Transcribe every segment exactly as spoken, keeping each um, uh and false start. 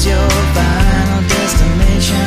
is your final destination?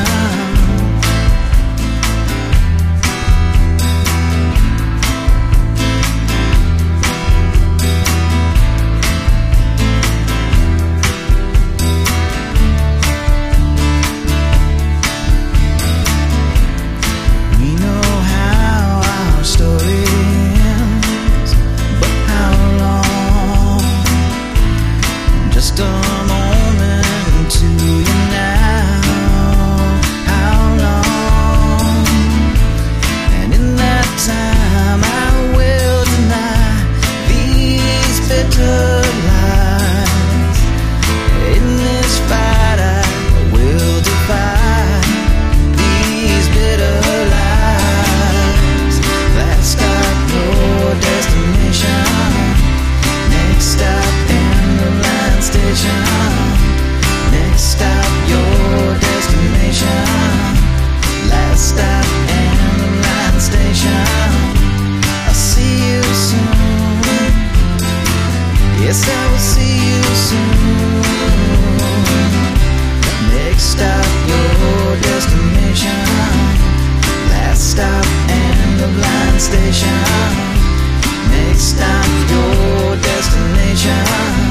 Just a moment to you now. How long? And in that time I will deny these bitter lies. In this fight I will defy these bitter lies. That stop your destination. Next stop station. Next stop, your destination. Last stop, and the line station. I'll see you soon. Yes, I will see you soon. Next stop, your destination. Last stop, and the line station. Next stop, your destination.